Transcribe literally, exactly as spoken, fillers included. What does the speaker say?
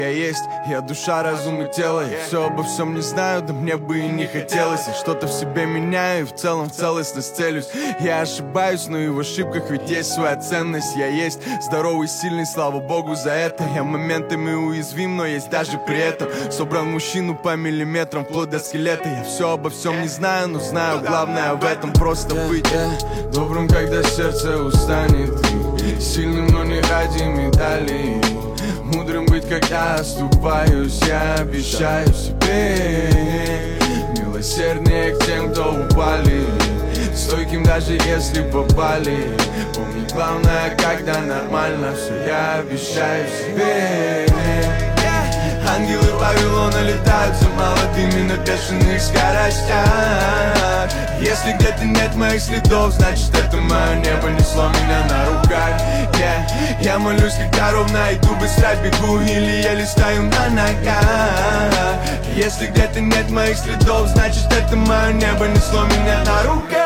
Я есть, я душа, разум и тело. Я все обо всем не знаю, да мне бы и не хотелось. Я что-то в себе меняю, и в целом в целостность целюсь. Я ошибаюсь, но и в ошибках ведь есть своя ценность. Я есть здоровый, сильный, слава богу за это. Я моментами уязвим, но есть даже при этом. Собран мужчину по миллиметрам, вплоть до скелета. Я все обо всем не знаю, но знаю, главное в этом просто быть добрым, когда сердце устанет, сильным, но не ради медалей. Мудрым быть, когда оступаюсь, я обещаю себе. Милосерднее к тем, кто упали, стойким даже если попали. Помни, главное, когда нормально все, я обещаю себе. Ангелы Вавилона летают за молодыми на бешеных скоростях. Если где-то нет моих следов, значит это мое небо несло меня на руках. yeah. Я молюсь, когда ровно иду, быстро бегу или еле стою на ногах. Если где-то нет моих следов, значит это мое небо несло меня на руках.